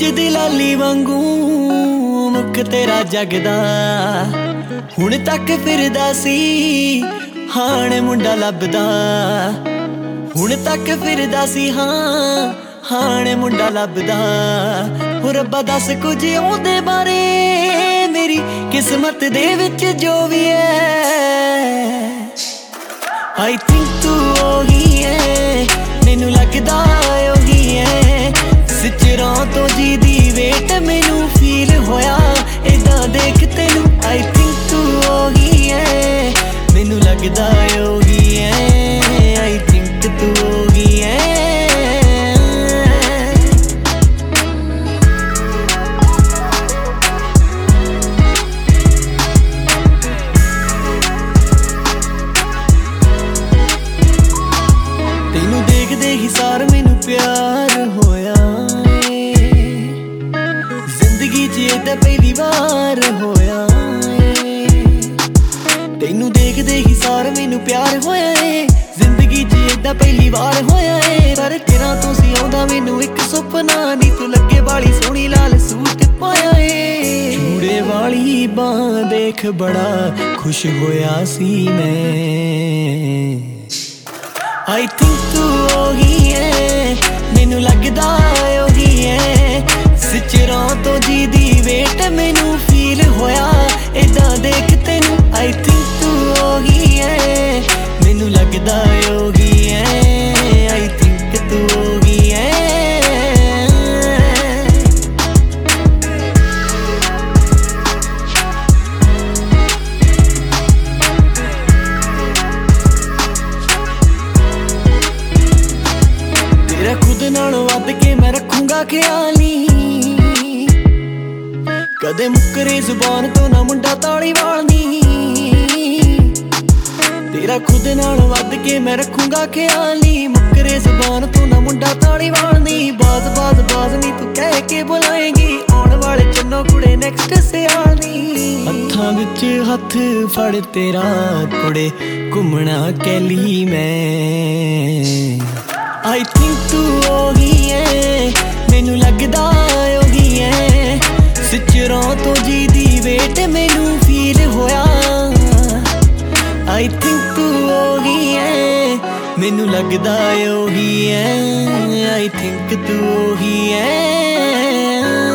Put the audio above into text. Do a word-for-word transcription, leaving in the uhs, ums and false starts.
सूरज दी लाली वांगू मुख तेरा जगदा हुण तक फिरदा सी हाण मुंडा लभदा हुण तक फिरदा सी हाँ हाण मुंडा लभदा हो रब्बा दस कुछ ओहदे बारे मेरी किस्मत दे विच जो भी है आई थिंक तू ओही है मैनू लगदा ओही है सिचरों तो जी दी वेट मैनू फील होया इदा देख तेनू आई थिंक तू ओही है मैनू लगदा ओही है आई थिंक तू ओही है तेनू देखदे ही सार मैनू प्यार होया जिंदगी च एदा पहली बार होया तेनू देखदे ही सार मैनू प्यार होया है जिंदगी च एदा पहली बार होया है पर तेरा तो सी आउंदा मैनू एक सुपना नी तू लगे वाली सोहनी लाल सूट पाया है चूड़े वाली बां देख बड़ा खुश होया सी मैं आई थिंक तू ओही है मैनू लगदा ओही है सिचरों तो जी दी वेट मैनू फील होया इदा देख तेनू आई थिंक तू ओही है मैनू लगदा ओही है आई थिंक तू ओही है तेरा खुद नालों वध के मैं रखूंगा ख्याली कदे मुकरे जुबान तो ना मुंडा ताली वालनी तेरा खुद नाल वध के मैं रखूंगा ख्याली मुकरे जुबान तो ना मुंडा ताली वालनी बाज बाज बाज नी तू कह के बुलाएगी आने वाले चन्नो कुड़े नेक्स्ट सियाली हत्थां विच हथ फड़ तेरा कुड़े घुमना कैली मैं आई थिंक तू ओही है मैनू लगदा ओही है सिचरों तो जी दी वेट मैनू फील होया आई थिंक तू ओही है मैनू लगदा ओही है आई थिंक तू ओही है